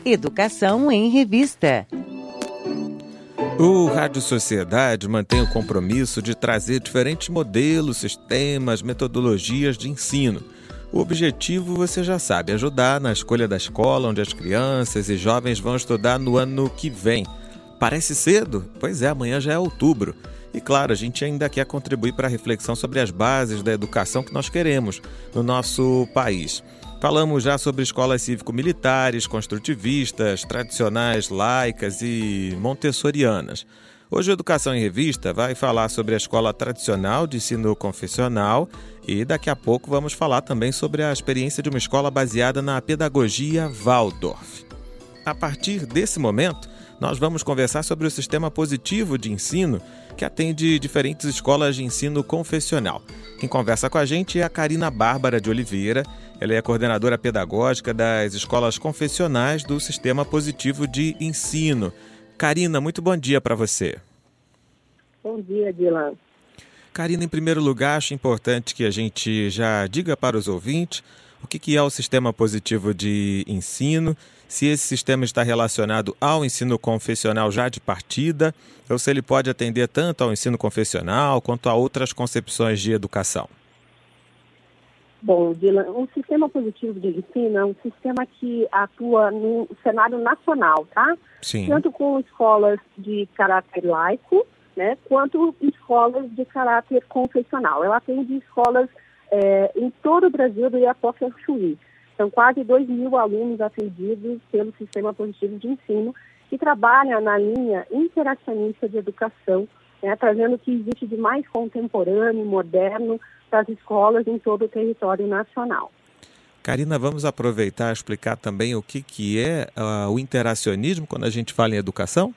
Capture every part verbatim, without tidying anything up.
Educação em Revista. O Rádio Sociedade mantém o compromisso de trazer diferentes modelos, sistemas, metodologias de ensino. O objetivo, você já sabe, ajudar na escolha da escola onde as crianças e jovens vão estudar no ano que vem. Parece cedo? Pois é, amanhã já é outubro. E claro, a gente ainda quer contribuir para a reflexão sobre as bases da educação que nós queremos no nosso país. Falamos já sobre escolas cívico-militares, construtivistas, tradicionais, laicas e montessorianas. Hoje o Educação em Revista vai falar sobre a escola tradicional de ensino confessional e daqui a pouco vamos falar também sobre a experiência de uma escola baseada na pedagogia Waldorf. A partir desse momento, nós vamos conversar sobre o sistema positivo de ensino que atende diferentes escolas de ensino confessional. Quem conversa com a gente é a Karina Bárbara de Oliveira. Ela é a coordenadora pedagógica das escolas confessionais do Sistema Positivo de Ensino. Karina, muito bom dia para você. Bom dia, Dylan. Karina, em primeiro lugar, acho importante que a gente já diga para os ouvintes o que é o Sistema Positivo de Ensino, se esse sistema está relacionado ao ensino confessional já de partida, ou se ele pode atender tanto ao ensino confessional quanto a outras concepções de educação. Bom, Dylan, o Sistema Positivo de Ensino é um sistema que atua no cenário nacional, tá? Sim. Tanto com escolas de caráter laico, né, quanto escolas de caráter confessional. Ela atende escolas é, em todo o Brasil do Iapoque ao Chuí. São quase dois mil alunos atendidos pelo Sistema Positivo de Ensino, que trabalha na linha interacionista de educação, né, trazendo o que existe de mais contemporâneo, moderno, para as escolas em todo o território nacional. Karina, vamos aproveitar e explicar também o que, que é uh, o interacionismo quando a gente fala em educação?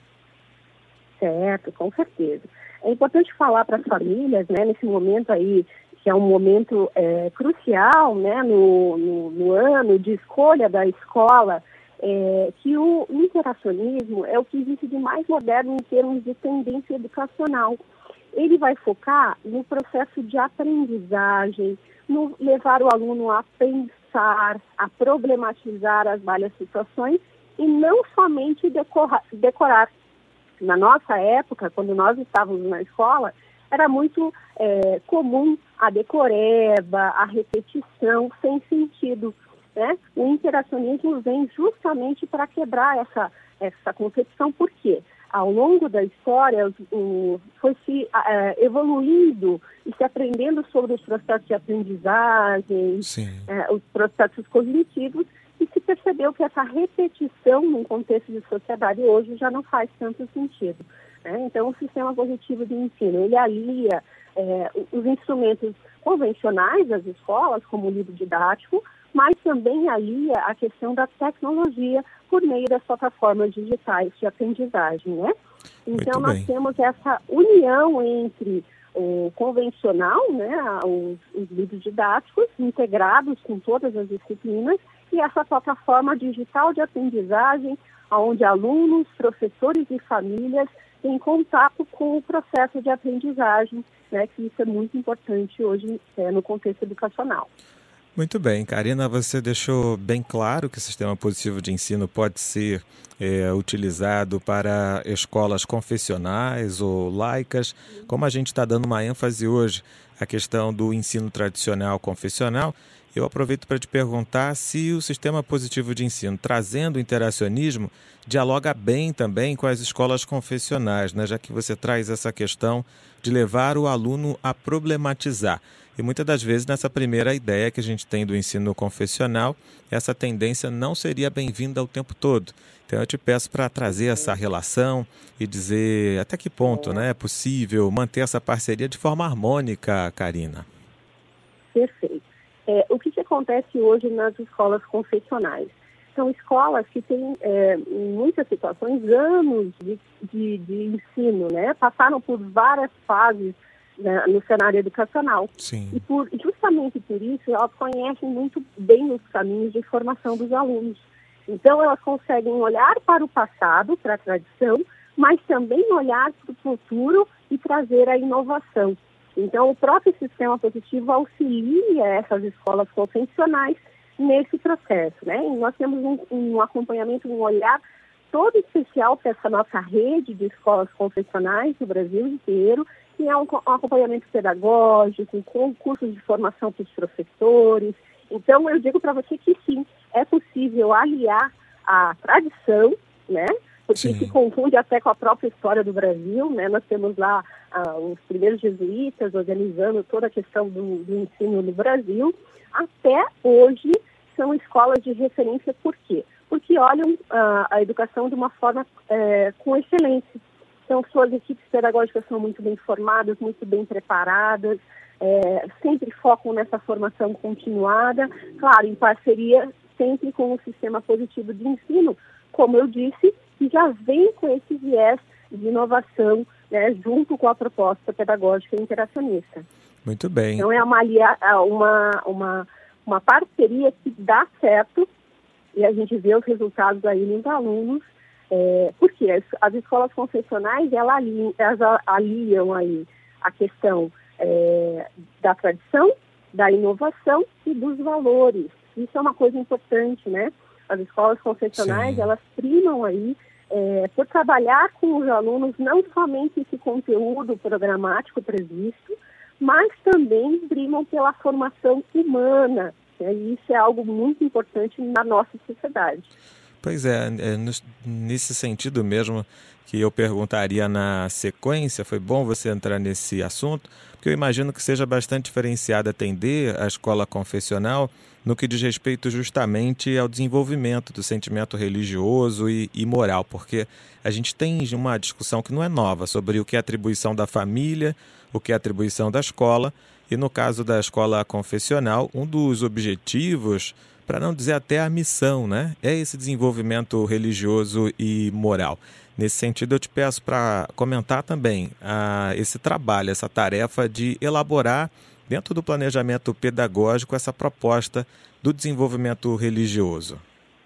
Certo, com certeza. É importante falar para as famílias, né, nesse momento aí, que é um momento é, crucial, né, no, no, no ano de escolha da escola, é, que o interacionismo é o que existe de mais moderno em termos de tendência educacional. Ele vai focar no processo de aprendizagem, no levar o aluno a pensar, a problematizar as várias situações e não somente decorar, decorar. Na nossa época, quando nós estávamos na escola, era muito é, comum a decoreba, a repetição sem sentido, né? O interacionismo vem justamente para quebrar essa, essa concepção. Por quê? Ao longo da história, o, foi se uh, evoluindo e se aprendendo sobre os processos de aprendizagem, uh, os processos cognitivos, e se percebeu que essa repetição num contexto de sociedade hoje já não faz tanto sentido, né? Então, o Sistema Positivo de Ensino, ele alia uh, os instrumentos convencionais das escolas, como o livro didático, mas também alia a questão da tecnologia por meio das plataformas digitais de aprendizagem, né? Então, nós temos essa união entre o convencional, né, os, os livros didáticos integrados com todas as disciplinas e essa plataforma digital de aprendizagem, onde alunos, professores e famílias têm contato com o processo de aprendizagem, né, que isso é muito importante hoje é, no contexto educacional. Muito bem, Karina, você deixou bem claro que o Sistema Positivo de Ensino pode ser é, utilizado para escolas confessionais ou laicas. Como a gente está dando uma ênfase hoje à questão do ensino tradicional confessional, eu aproveito para te perguntar se o Sistema Positivo de Ensino, trazendo o interacionismo, dialoga bem também com as escolas confessionais, né? Já que você traz essa questão de levar o aluno a problematizar. E muitas das vezes, nessa primeira ideia que a gente tem do ensino confessional, essa tendência não seria bem-vinda o tempo todo. Então, eu te peço para trazer essa relação e dizer até que ponto, né, é possível manter essa parceria de forma harmônica, Karina. Perfeito. É, o que, que acontece hoje nas escolas confessionais? São escolas que têm, é, em muitas situações, anos de, de, de ensino, né? Passaram por várias fases, né, no cenário educacional. Sim. E por, justamente por isso, elas conhecem muito bem os caminhos de formação dos alunos. Então, elas conseguem olhar para o passado, para a tradição, mas também olhar para o futuro e trazer a inovação. Então, o próprio Sistema Positivo auxilia essas escolas convencionais nesse processo, né? E nós temos um, um acompanhamento, um olhar todo especial para essa nossa rede de escolas confessionais no Brasil inteiro, que é um, um acompanhamento pedagógico, com cursos de formação para os professores. Então, eu digo para você que sim, é possível aliar a tradição, né? Porque sim, se confunde até com a própria história do Brasil, né? Nós temos lá ah, os primeiros jesuítas organizando toda a questão do, do ensino no Brasil. Até hoje são escolas de referência. Por quê? Porque olham ah, a educação de uma forma eh, com excelência. Então, suas equipes pedagógicas são muito bem formadas, muito bem preparadas, é, sempre focam nessa formação continuada, claro, em parceria sempre com o sistema positivo de ensino, como eu disse, que já vem com esse viés de inovação, né, junto com a proposta pedagógica interacionista. Muito bem. Então, é uma, uma, uma, uma parceria que dá certo, e a gente vê os resultados aí nos alunos. É, porque as, as escolas confessionais, elas aliam, elas aliam aí a questão é, da tradição, da inovação e dos valores. Isso é uma coisa importante, né? As escolas confessionais, sim, elas primam aí é, por trabalhar com os alunos não somente esse conteúdo programático previsto, mas também primam pela formação humana, né? E isso é algo muito importante na nossa sociedade. Pois é, é, nesse sentido mesmo que eu perguntaria na sequência, foi bom você entrar nesse assunto, porque eu imagino que seja bastante diferenciado atender a escola confessional no que diz respeito justamente ao desenvolvimento do sentimento religioso e, e moral, porque a gente tem uma discussão que não é nova sobre o que é atribuição da família, o que é atribuição da escola, e no caso da escola confessional, um dos objetivos, para não dizer até a missão, né? É esse desenvolvimento religioso e moral. Nesse sentido, eu te peço para comentar também ah, esse trabalho, essa tarefa de elaborar, dentro do planejamento pedagógico, essa proposta do desenvolvimento religioso.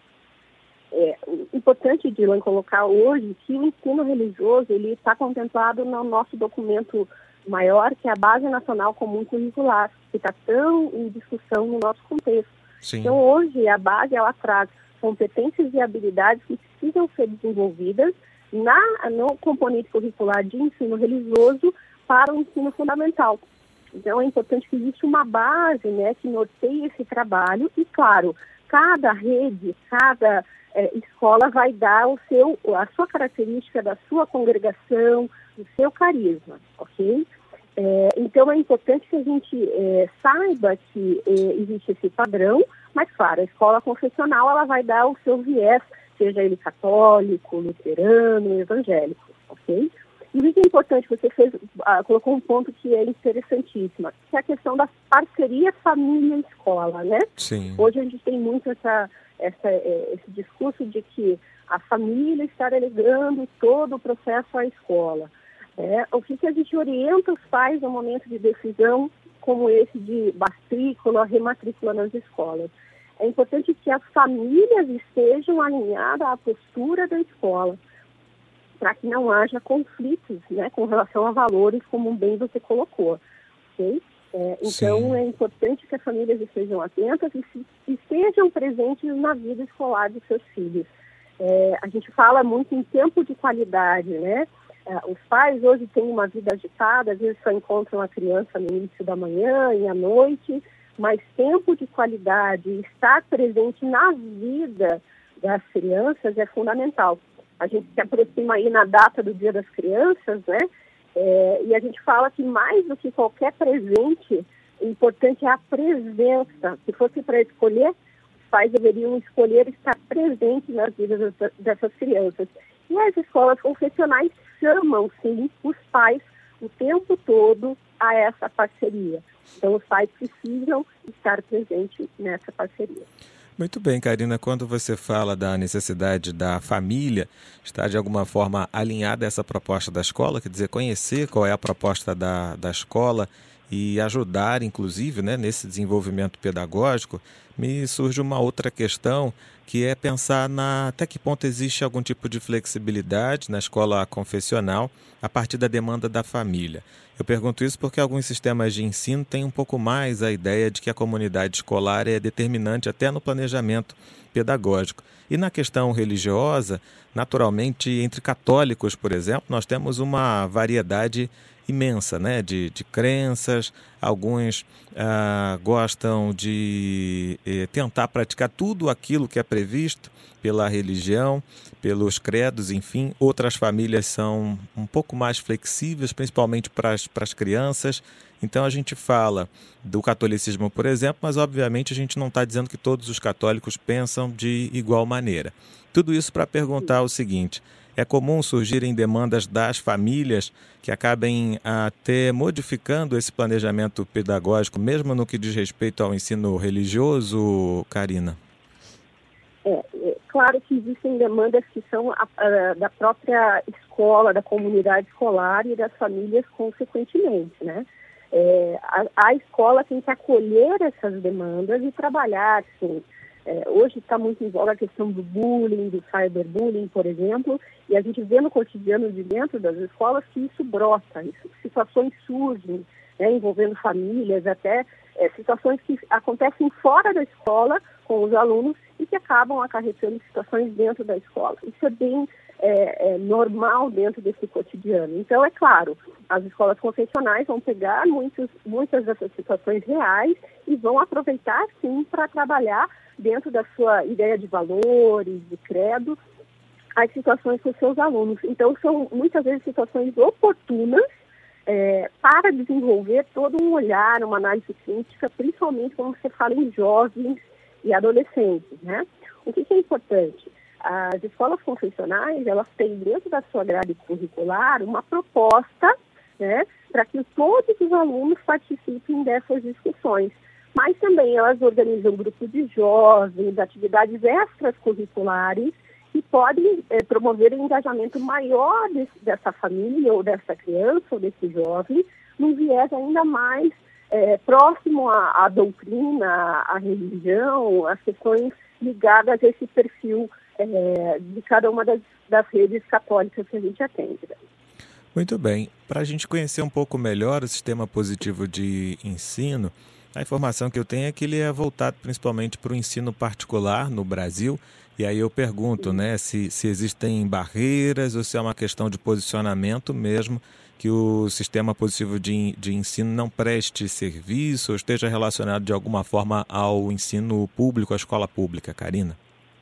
É importante, Dylan, colocar hoje que o ensino religioso ele está contemplado no nosso documento maior, que é a Base Nacional Comum Curricular, que está tão em discussão no nosso contexto. Sim. Então, hoje, a base, ela traz competências e habilidades que precisam ser desenvolvidas na, no componente curricular de ensino religioso para o ensino fundamental. Então, é importante que exista uma base, né, que norteie esse trabalho e, claro, cada rede, cada é, escola vai dar o seu, a sua característica da sua congregação, do seu carisma, ok? É, então, é importante que a gente é, saiba que é, existe esse padrão, mas, claro, a escola confessional ela vai dar o seu viés, seja ele católico, luterano, evangélico, ok? E o que é importante, você fez, ah, colocou um ponto que é interessantíssimo, que é a questão da parceria família-escola, né? Sim. Hoje a gente tem muito essa, essa, esse discurso de que a família está delegando todo o processo à escola. É, o que, que a gente orienta os pais no momento de decisão como esse de matrícula, rematrícula nas escolas? É importante que as famílias estejam alinhadas à postura da escola, para que não haja conflitos, né, com relação a valores, como bem você colocou. Okay? É, então, Sim. é importante que as famílias estejam atentas e, se, e estejam presentes na vida escolar dos seus filhos. É, a gente fala muito em tempo de qualidade, né? Os pais hoje têm uma vida agitada, às vezes só encontram a criança no início da manhã e à noite, mas tempo de qualidade, estar presente na vida das crianças é fundamental. A gente se aproxima aí na data do Dia das Crianças, né? É, e a gente fala que mais do que qualquer presente, o importante é a presença. Se fosse para escolher, os pais deveriam escolher estar presentes nas vidas dessas crianças. E as escolas confessionais chamam, sim, os pais o tempo todo a essa parceria. Então, os pais precisam estar presentes nessa parceria. Muito bem, Karina, quando você fala da necessidade da família estar de alguma forma alinhada a essa proposta da escola, quer dizer, conhecer qual é a proposta da, da escola e ajudar, inclusive, né, nesse desenvolvimento pedagógico, me surge uma outra questão, que é pensar na, até que ponto existe algum tipo de flexibilidade na escola confessional a partir da demanda da família. Eu pergunto isso porque alguns sistemas de ensino têm um pouco mais a ideia de que a comunidade escolar é determinante até no planejamento pedagógico. E na questão religiosa, naturalmente, entre católicos, por exemplo, nós temos uma variedade imensa, né, de, de crenças. Alguns ah, gostam de eh, tentar praticar tudo aquilo que é previsto pela religião, pelos credos, enfim. Outras famílias são um pouco mais flexíveis, principalmente para as crianças. Então a gente fala do catolicismo, por exemplo, mas obviamente a gente não está dizendo que todos os católicos pensam de igual maneira. Tudo isso para perguntar o seguinte: é comum surgirem demandas das famílias que acabem até modificando esse planejamento pedagógico, mesmo no que diz respeito ao ensino religioso, Karina? É, é claro que existem demandas que são a, a, da própria escola, da comunidade escolar e das famílias consequentemente, né? É, a, a escola tem que acolher essas demandas e trabalhar, sim. É, hoje está muito em voga a questão do bullying, do cyberbullying, por exemplo, e a gente vê no cotidiano de dentro das escolas que isso brota, isso, situações surgem, né, envolvendo famílias, até é, situações que acontecem fora da escola com os alunos e que acabam acarretando situações dentro da escola. Isso é bem é, é, normal dentro desse cotidiano. Então, é claro, as escolas confessionais vão pegar muitos, muitas dessas situações reais e vão aproveitar, sim, para trabalhar dentro da sua ideia de valores, de credo, as situações com os seus alunos. Então, são muitas vezes situações oportunas é, para desenvolver todo um olhar, uma análise crítica, principalmente quando você fala em jovens e adolescentes, né? O que, que é importante? As escolas confessionais, elas têm dentro da sua grade curricular uma proposta, né, para que todos os alunos participem dessas discussões. Mas também elas organizam grupos de jovens, atividades extracurriculares que podem é, promover um engajamento maior desse, dessa família ou dessa criança ou desse jovem num viés ainda mais é, próximo à, à doutrina, à religião, às questões ligadas a esse perfil é, de cada uma das, das redes católicas que a gente atende. Muito bem. Para a gente conhecer um pouco melhor o sistema positivo de ensino, a informação que eu tenho é que ele é voltado principalmente para o ensino particular no Brasil. E aí eu pergunto, né, se, se existem barreiras ou se é uma questão de posicionamento mesmo, que o sistema positivo de, de ensino não preste serviço ou esteja relacionado de alguma forma ao ensino público, à escola pública. Karina?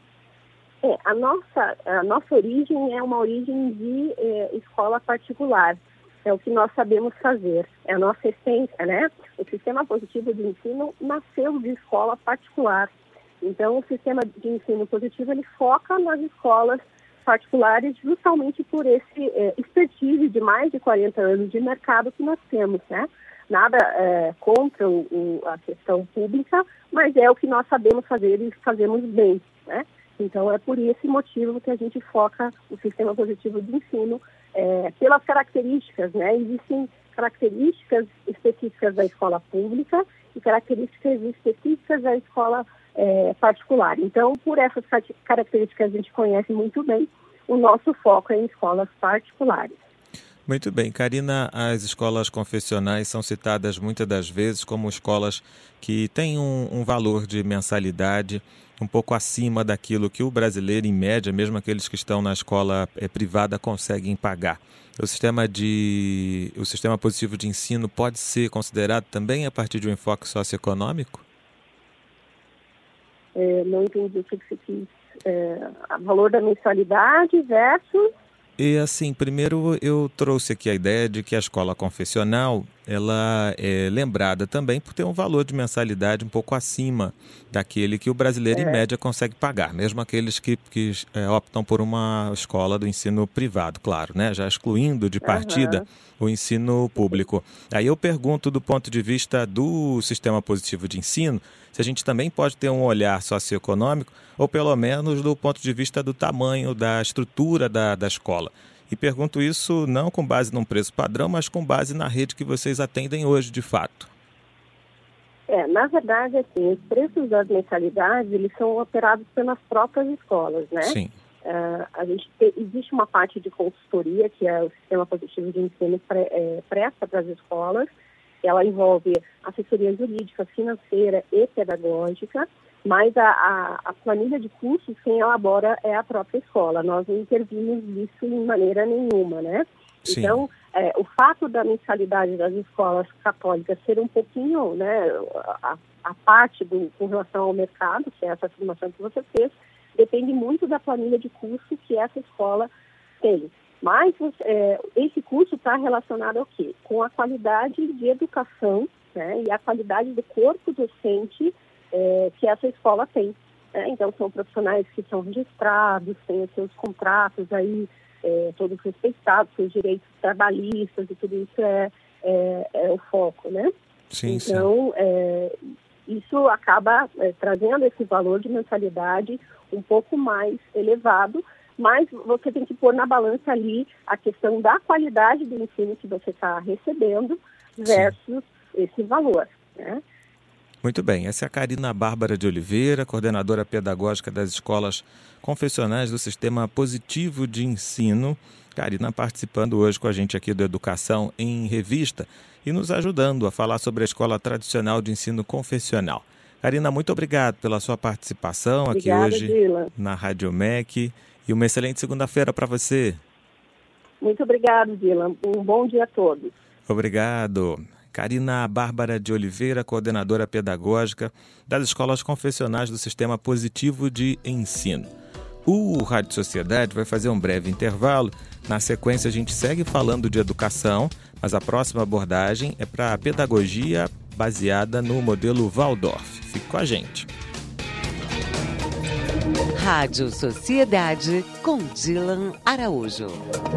É, a nossa, a nossa origem é uma origem de eh, escola particular. É o que nós sabemos fazer, é a nossa essência, né? O sistema positivo de ensino nasceu de escola particular. Então, o sistema de ensino positivo, ele foca nas escolas particulares justamente por esse é, expertise de mais de quarenta anos de mercado que nós temos, né? Nada é, contra o, o, a questão pública, mas é o que nós sabemos fazer e fazemos bem, né? Então, é por esse motivo que a gente foca o sistema positivo de ensino, é, pelas características, né? Existem características específicas da escola pública e características específicas da escola é, particular. Então, por essas características a gente conhece muito bem, o nosso foco é em escolas particulares. Muito bem. Karina, as escolas confessionais são citadas muitas das vezes como escolas que têm um, um valor de mensalidade um pouco acima daquilo que o brasileiro, em média, mesmo aqueles que estão na escola é, privada, conseguem pagar. O sistema, de, o sistema positivo de ensino pode ser considerado também a partir de um enfoque socioeconômico? É, não entendi o que você quis. É, o valor da mensalidade versus... E assim, primeiro eu trouxe aqui a ideia de que a escola confessional, ela é lembrada também por ter um valor de mensalidade um pouco acima daquele que o brasileiro, é. em média, consegue pagar, mesmo aqueles que, que é, optam por uma escola do ensino privado, claro, né? Já excluindo de partida uhum. o ensino público. Aí eu pergunto, do ponto de vista do sistema positivo de ensino, se a gente também pode ter um olhar socioeconômico, ou pelo menos do ponto de vista do tamanho, da estrutura da, da escola. E pergunto isso não com base num preço padrão, mas com base na rede que vocês atendem hoje, de fato. É, na verdade, assim, os preços das mensalidades, eles são operados pelas próprias escolas, né? Sim. Uh, a gente te, existe uma parte de consultoria, que é o Sistema Positivo de Ensino pre, é, presta para as escolas. Ela envolve assessoria jurídica, financeira e pedagógica, mas a, a, a planilha de cursos quem elabora é a própria escola. Nós não intervimos nisso em maneira nenhuma, né? Sim. Então, é, o fato da mensalidade das escolas católicas ser um pouquinho, né, a, a parte do, com relação ao mercado, que é essa afirmação que você fez, depende muito da planilha de curso que essa escola tem. Mas é, esse curso está relacionado ao quê? Com a qualidade de educação, né, e a qualidade do corpo docente é, que essa escola tem. Né? Então, são profissionais que são registrados, têm os seus contratos aí, é, todos respeitados, seus direitos trabalhistas e tudo isso é, é, é o foco, né? Sim, então, sim. É, isso acaba é, trazendo esse valor de mensalidade um pouco mais elevado, mas você tem que pôr na balança ali a questão da qualidade do ensino que você está recebendo versus Sim. esse valor, né? Muito bem, essa é a Karina Bárbara de Oliveira, coordenadora pedagógica das escolas confessionais do Sistema Positivo de Ensino. Karina participando hoje com a gente aqui do Educação em Revista e nos ajudando a falar sobre a Escola Tradicional de Ensino Confessional. Karina, muito obrigado pela sua participação Obrigada, aqui hoje Dylan. na Rádio M E C e uma excelente segunda-feira para você. Muito obrigado, Dylan. Um bom dia a todos. Obrigado. Karina Bárbara de Oliveira, coordenadora pedagógica das escolas confessionais do Sistema Positivo de Ensino. O Rádio Sociedade vai fazer um breve intervalo. Na sequência, a gente segue falando de educação, mas a próxima abordagem é para a pedagogia baseada no modelo Waldorf. Fique com a gente. Rádio Sociedade com Dylan Araújo.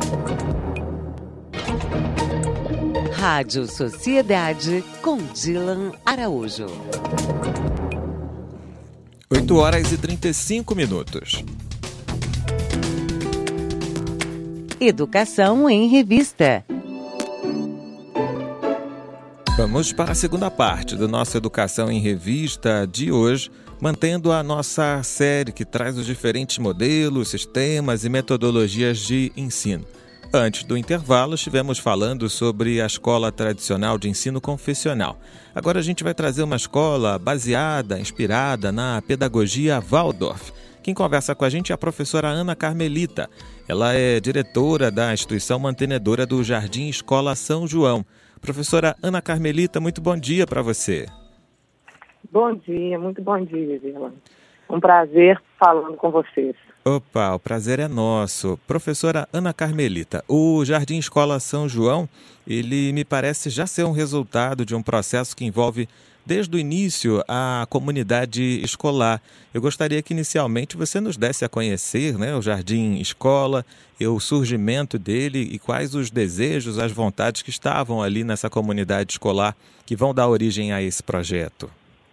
Rádio Sociedade com Dylan Araújo. oito horas e trinta e cinco minutos. Educação em Revista. Vamos para a segunda parte do nosso Educação em Revista de hoje, mantendo a nossa série que traz os diferentes modelos, sistemas e metodologias de ensino. Antes do intervalo, estivemos falando sobre a escola tradicional de ensino confessional. Agora a gente vai trazer uma escola baseada, inspirada na pedagogia Waldorf. Quem conversa com a gente é a professora Ana Carmelita. Ela é diretora da instituição mantenedora do Jardim Escola São João. Professora Ana Carmelita, muito bom dia para você. Bom dia, muito bom dia, Dylan. Um prazer falando com vocês. Opa, o prazer é nosso. Professora Ana Carmelita, o Jardim Escola São João, ele me parece já ser um resultado de um processo que envolve desde o início a comunidade escolar. Eu gostaria que inicialmente você nos desse a conhecer, né, o Jardim Escola, e o surgimento dele e quais os desejos, as vontades que estavam ali nessa comunidade escolar que vão dar origem a esse projeto.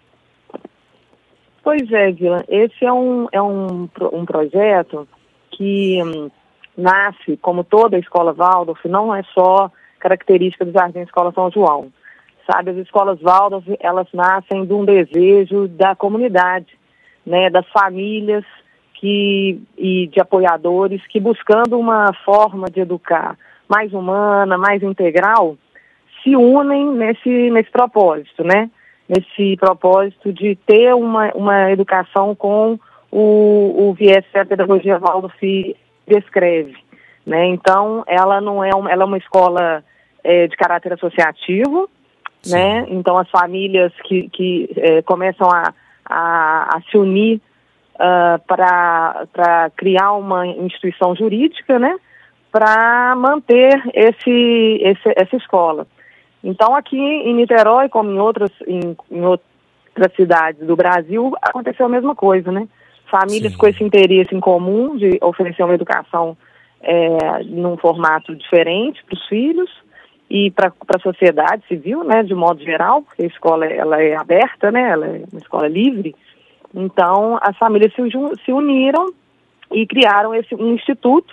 Pois é, Dylan, esse é um, é um, um projeto que hum, nasce, como toda a escola Waldorf, não é só característica do Jardim Escola São João. Sabe, as escolas Waldorf, elas nascem de um desejo da comunidade, né, das famílias que, e de apoiadores que, buscando uma forma de educar mais humana, mais integral, se unem nesse, nesse propósito, né? Nesse propósito de ter uma, uma educação com o, o viés que a pedagogia Waldorf descreve, né? Então, ela não é uma, ela é uma escola é, de caráter associativo, Sim. né? Então, as famílias que, que é, começam a, a, a se unir uh, para criar uma instituição jurídica, né? Para manter esse, esse, essa escola. Então, aqui em Niterói, como em outras, em, em outras cidades do Brasil, aconteceu a mesma coisa, né? Famílias Sim. com esse interesse em comum de oferecer uma educação é, num formato diferente para os filhos e para a sociedade civil, né, de modo geral, porque a escola ela é aberta, né, ela é uma escola livre. Então, as famílias se, se uniram e criaram esse, um instituto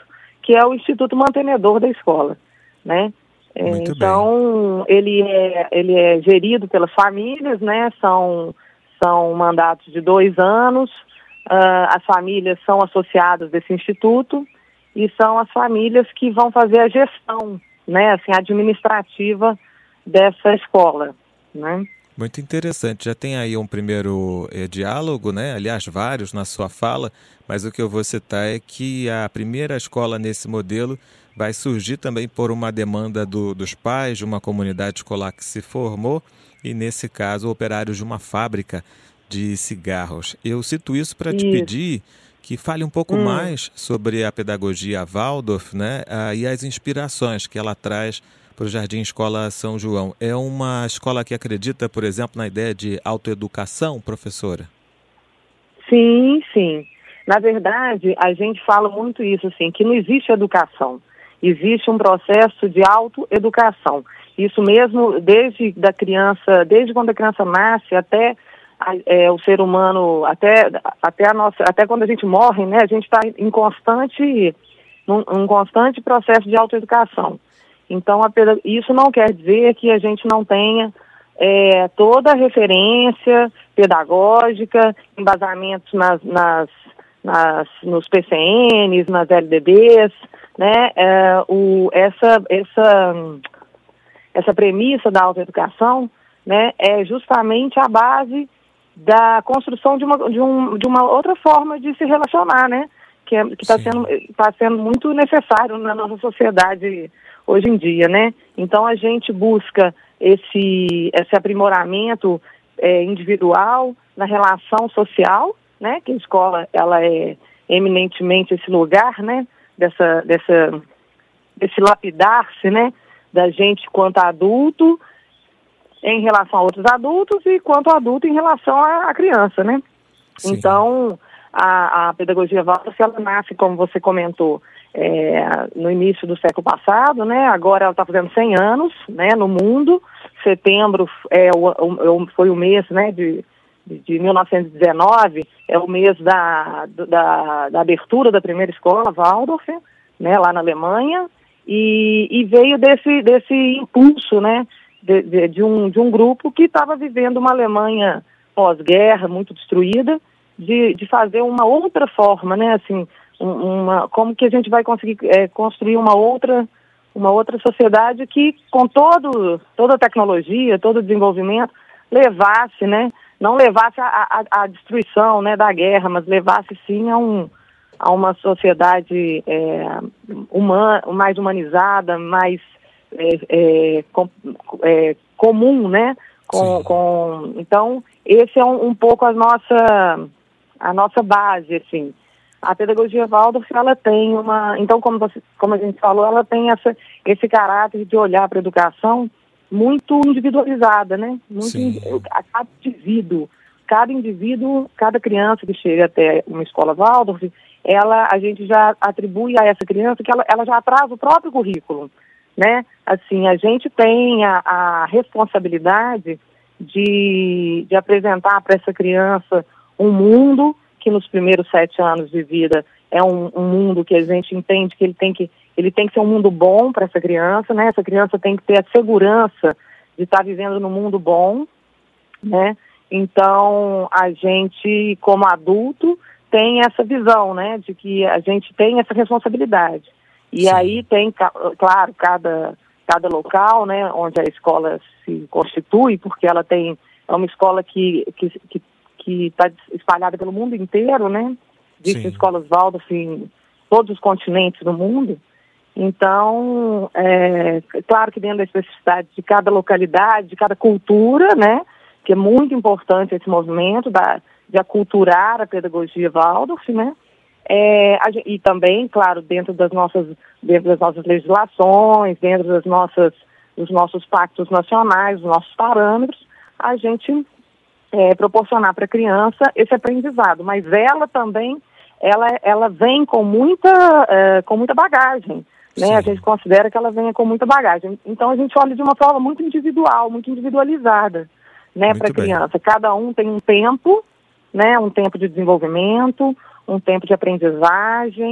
que é o instituto mantenedor da escola, né? Muito então, bem. Ele, é, ele é gerido pelas famílias, né? São, são mandatos de dois anos, uh, as famílias são associadas desse instituto e são as famílias que vão fazer a gestão, né? Assim, administrativa dessa escola, né? Muito interessante. Já tem aí um primeiro eh, diálogo, né? Aliás, vários na sua fala, mas o que eu vou citar é que a primeira escola nesse modelo vai surgir também por uma demanda do, dos pais de uma comunidade escolar que se formou e, nesse caso, operários de uma fábrica de cigarros. Eu cito isso para te pedir que fale um pouco hum. mais sobre a pedagogia Waldorf, né? Ah, e as inspirações que ela traz para o Jardim Escola São João. É uma escola que acredita, por exemplo, na ideia de autoeducação, professora? Sim, sim. Na verdade, a gente fala muito isso, assim, que não existe educação. Existe um processo de autoeducação. Isso mesmo desde da criança, desde quando a criança nasce até é, o ser humano, até, até, a nossa, até quando a gente morre, né? A gente está em constante, num, um constante processo de autoeducação. Então, a, isso não quer dizer que a gente não tenha é, toda a referência pedagógica, embasamentos nas, nas, nas, nos P C Ns, nas L D Bs, né? É, o, essa, essa, essa premissa da autoeducação, né, é justamente a base da construção de uma, de, um, de uma outra forma de se relacionar, né? Que é, está sendo, tá sendo muito necessário na nossa sociedade hoje em dia, né? Então a gente busca esse, esse aprimoramento é, individual na relação social, né? Que a escola, ela é eminentemente esse lugar, né? Dessa, dessa, desse lapidar-se, né? Da gente quanto adulto em relação a outros adultos e quanto adulto em relação à, à criança, né? Sim. Então, a, a pedagogia Waldorf, ela nasce, como você comentou, É, no início do século passado, né? Agora ela está fazendo cem anos, né? No mundo. Setembro é o, o, foi o mês, né? De, de mil novecentos e dezenove, é o mês da, da, da abertura da primeira escola Waldorf, né? Lá na Alemanha, e, e veio desse, desse impulso, né? De, de, de, um, de um grupo que estava vivendo uma Alemanha pós-guerra, muito destruída, de, de fazer uma outra forma, né? Assim, Uma, como que a gente vai conseguir é, construir uma outra, uma outra sociedade que, com todo, toda a tecnologia, todo o desenvolvimento, levasse, né, não levasse à destruição, né, da guerra, mas levasse sim a, um, a uma sociedade é, humana, mais humanizada, mais é, é, com, é, comum, né? Com, com, então, esse é um, um pouco a nossa, a nossa base, assim. A pedagogia Waldorf, ela tem uma... Então, como, você, como a gente falou, ela tem essa, esse caráter de olhar para a educação muito individualizada, né? Muito in, a cada indivíduo. Cada indivíduo, cada criança que chega até uma escola Waldorf, ela, a gente já atribui a essa criança que ela, ela já traz o próprio currículo, né? Assim, a gente tem a, a responsabilidade de, de apresentar para essa criança um mundo que nos primeiros sete anos de vida é um, um mundo que a gente entende que ele tem que, ele tem que ser um mundo bom para essa criança, né? Essa criança tem que ter a segurança de estar vivendo num mundo bom, né? Então, a gente, como adulto, tem essa visão, né? De que a gente tem essa responsabilidade. E Sim. aí tem, claro, cada, cada local, né? Onde a escola se constitui, porque ela tem, é uma escola que, que, que que está espalhada pelo mundo inteiro, né? Existem escolas Waldorf em todos os continentes do mundo. Então, é claro que dentro da especificidade de cada localidade, de cada cultura, né? Que é muito importante esse movimento da, de aculturar a pedagogia Waldorf, né? É, a, e também, claro, dentro das nossas, dentro das nossas legislações, dentro das nossas, dos nossos pactos nacionais, dos nossos parâmetros, a gente É, proporcionar para a criança esse aprendizado, mas ela também, ela, ela vem com muita, é, com muita bagagem, né? A gente considera que ela vem com muita bagagem. Então a gente olha de uma forma muito individual, muito individualizada, né, para a criança. Cada um tem um tempo, né, um tempo de desenvolvimento, um tempo de aprendizagem,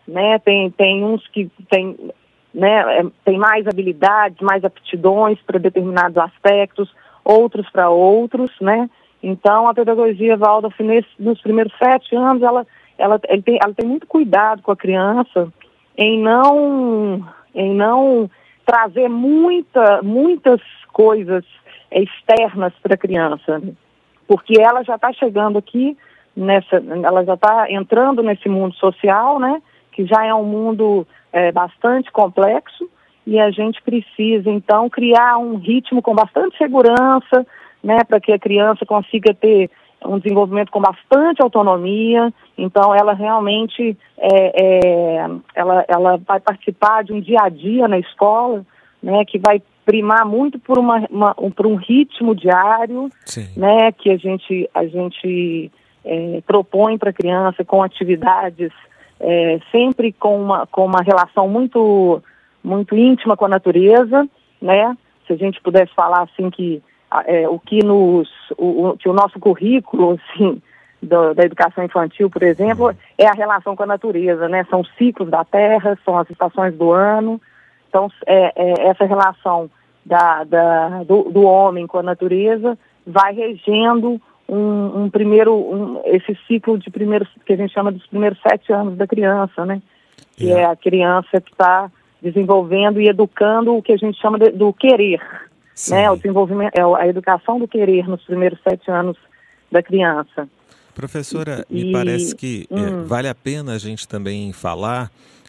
né? Tem, tem uns que tem, né, tem mais habilidades, mais aptidões para determinados aspectos, outros para outros, né? Então, a pedagogia Waldorf, nesse, nos primeiros sete anos, ela, ela, ele tem, ela tem muito cuidado com a criança em não, em não trazer muita, muitas coisas externas para a criança, porque ela já está chegando aqui, nessa, ela já está entrando nesse mundo social, né, que já é um mundo é, bastante complexo, e a gente precisa, então, criar um ritmo com bastante segurança, né, para que a criança consiga ter um desenvolvimento com bastante autonomia. Então, ela realmente é, é, ela, ela vai participar de um dia a dia na escola, né, que vai primar muito por, uma, uma, um, por um ritmo diário, né, que a gente, a gente é, propõe para a criança com atividades é, sempre com uma, com uma relação muito, muito íntima com a natureza, né? Se a gente pudesse falar assim que É, o que nos, o, o, que o nosso currículo, assim, do, da educação infantil, por exemplo, é a relação com a natureza, né? São os ciclos da terra, são as estações do ano. Então, é, é, essa relação da, da, do, do homem com a natureza vai regendo um, um primeiro, um, esse ciclo de primeiros, que a gente chama dos primeiros sete anos da criança, né? Que yeah. é a criança que está desenvolvendo e educando o que a gente chama de, do querer. Né, o desenvolvimento, a educação do querer nos primeiros sete anos da criança. Professora, e, me parece que hum. é, vale a pena a gente também falar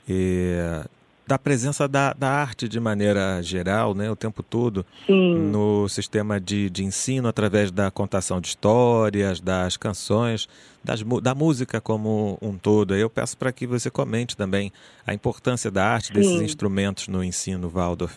é, da presença da, da arte de maneira geral, né, o tempo todo, Sim. no sistema de, de ensino, através da contação de histórias, das canções, das, da música como um todo. Eu peço para que você comente também a importância da arte Sim. desses instrumentos no ensino Waldorf.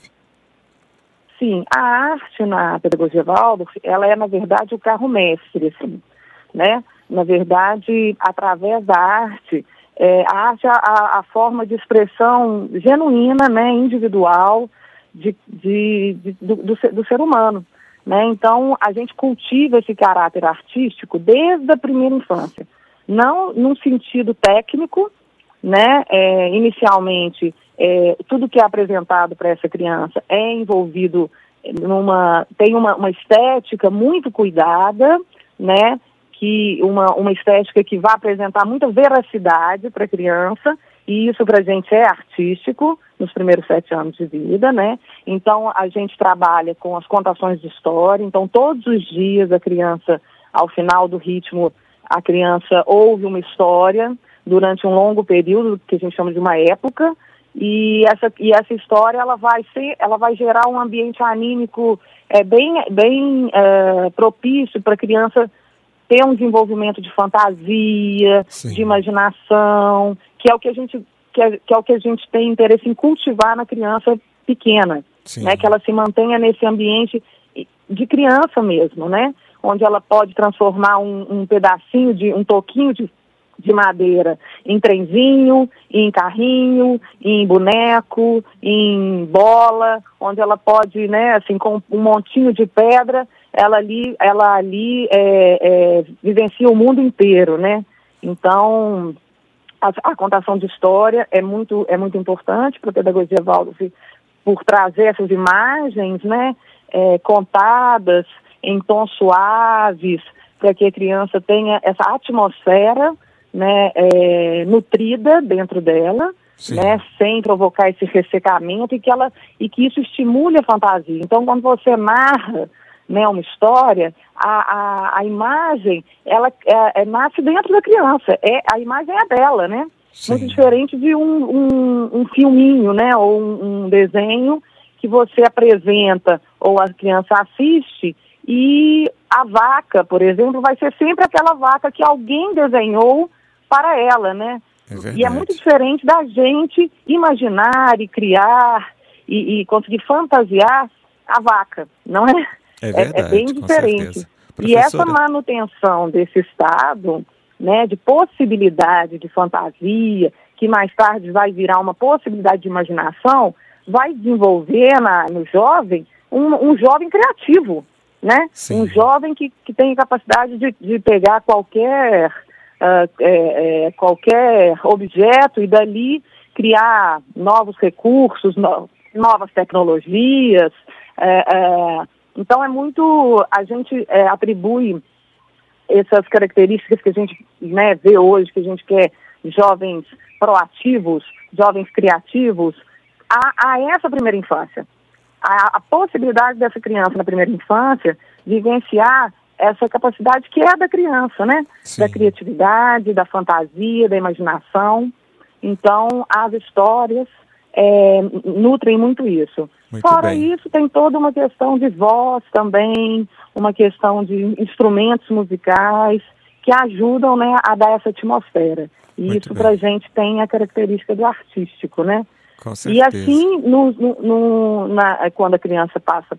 Sim, a arte na pedagogia Waldorf, ela é, na verdade, o carro-mestre, assim, né? Na verdade, através da arte, é, a arte é a, a forma de expressão genuína, né, individual de, de, de, do, do, do ser humano, né? Então, a gente cultiva esse caráter artístico desde a primeira infância, não num sentido técnico, né? É, inicialmente, É, tudo que é apresentado para essa criança é envolvido numa, tem uma, uma estética muito cuidada, né, que uma, uma estética que vai apresentar muita veracidade para a criança, e isso para a gente é artístico nos primeiros sete anos de vida, né? Então a gente trabalha com as contações de história, então todos os dias a criança, ao final do ritmo, a criança ouve uma história durante um longo período, que a gente chama de uma época. E essa, e essa história ela vai, ser, ela vai gerar um ambiente anímico é, bem, bem é, propício para a criança ter um desenvolvimento de fantasia, Sim. de imaginação, que é o que a gente, que é, que é o que a gente tem interesse em cultivar na criança pequena, né? Que ela se mantenha nesse ambiente de criança mesmo, né? Onde ela pode transformar um, um pedacinho de um toquinho de de madeira em trenzinho, em carrinho, em boneco, em bola, onde ela pode, né, assim, com um montinho de pedra, ela ali, ela ali é, é, vivencia o mundo inteiro, né? Então, a, a contação de história é muito, é muito importante para a pedagogia Waldorf, por trazer essas imagens, né, é, contadas em tons suaves, para que a criança tenha essa atmosfera, né, é, nutrida dentro dela, né, sem provocar esse ressecamento, e que, ela, e que isso estimule a fantasia. Então, quando você narra, né, uma história, a, a, a imagem, ela é, é, nasce dentro da criança, é, a imagem é dela, né? Sim. Muito diferente de um, um, um filminho, né, ou um, um desenho que você apresenta ou a criança assiste, e a vaca, por exemplo, vai ser sempre aquela vaca que alguém desenhou para ela, né? É e é muito diferente da gente imaginar e criar e, e conseguir fantasiar a vaca, não é? É verdade, é, é bem diferente. E essa manutenção desse estado, né, de possibilidade de fantasia, que mais tarde vai virar uma possibilidade de imaginação, vai desenvolver na, no jovem um, um jovem criativo, né? Sim. Um jovem que, que tem capacidade de, de pegar qualquer uh, é, é, qualquer objeto e dali criar novos recursos, no, novas tecnologias. É, é, então é muito, a gente é, atribui essas características que a gente, né, vê hoje, que a gente quer jovens proativos, jovens criativos, a, a essa primeira infância. A, a possibilidade dessa criança na primeira infância vivenciar essa capacidade que é da criança, né? Sim. Da criatividade, da fantasia, da imaginação. Então, as histórias é, nutrem muito isso. Muito Fora bem. Isso, tem toda uma questão de voz também, uma questão de instrumentos musicais que ajudam, né, a dar essa atmosfera. E muito isso, para a gente, tem a característica do artístico, né? Com certeza. E assim, no, no, no, na, quando a criança passa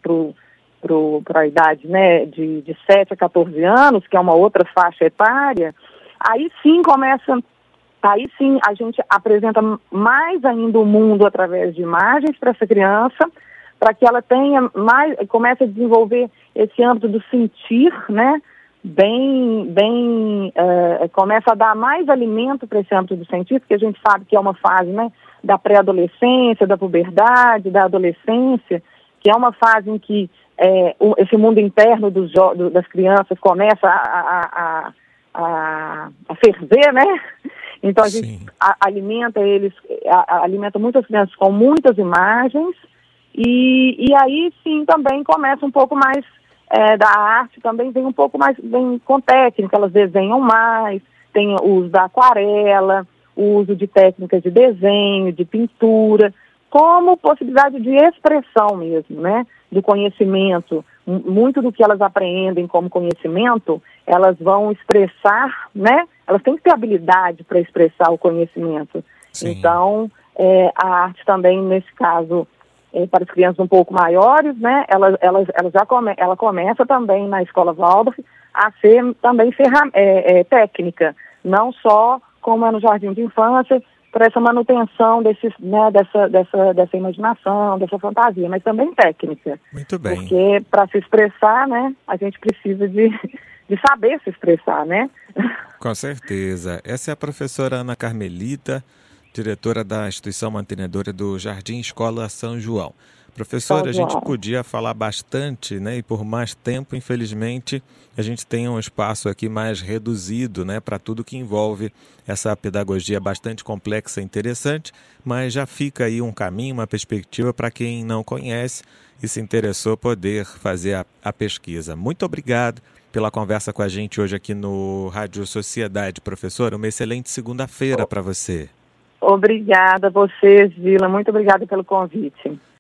para a idade, né, de, de sete a quatorze anos, que é uma outra faixa etária, aí sim começa... Aí sim a gente apresenta mais ainda o mundo através de imagens para essa criança, para que ela tenha mais, comece a desenvolver esse âmbito do sentir, né? Bem, bem, uh, começa a dar mais alimento para esse âmbito do sentir, porque a gente sabe que é uma fase, né, da pré-adolescência, da puberdade, da adolescência, que é uma fase em que é, o, esse mundo interno dos, do, das crianças começa a, a, a, a, a ferver, né? Então a gente a, alimenta eles, a, a, alimenta muitas crianças com muitas imagens e, e aí sim também começa um pouco mais é, da arte, também vem um pouco mais vem com técnica, elas desenham mais, tem o uso da aquarela, o uso de técnicas de desenho, de pintura, como possibilidade de expressão mesmo, né? Do conhecimento. Muito do que elas aprendem como conhecimento, elas vão expressar, né? Elas têm que ter habilidade para expressar o conhecimento. Sim. Então, é, a arte também, nesse caso, é, para as crianças um pouco maiores, né? Ela, ela, ela já come, ela começa também na escola Waldorf a ser também ferram- é, é, técnica, não só como é no jardim de infância, para essa manutenção desses, né, dessa, dessa, dessa imaginação, dessa fantasia, mas também técnica. Muito bem. Porque para se expressar, né, a gente precisa de, de saber se expressar, né? Com certeza. Essa é a professora Ana Carmelita, diretora da instituição mantenedora do Jardim Escola São João. Professora, a gente podia falar bastante, né? E por mais tempo, infelizmente, a gente tem um espaço aqui mais reduzido, né? Para tudo que envolve essa pedagogia bastante complexa e interessante, mas já fica aí um caminho, uma perspectiva para quem não conhece e se interessou poder fazer a, a pesquisa. Muito obrigado pela conversa com a gente hoje aqui no Rádio Sociedade, professora. Uma excelente segunda-feira para você. Obrigada a vocês, Vila. Muito obrigada pelo convite.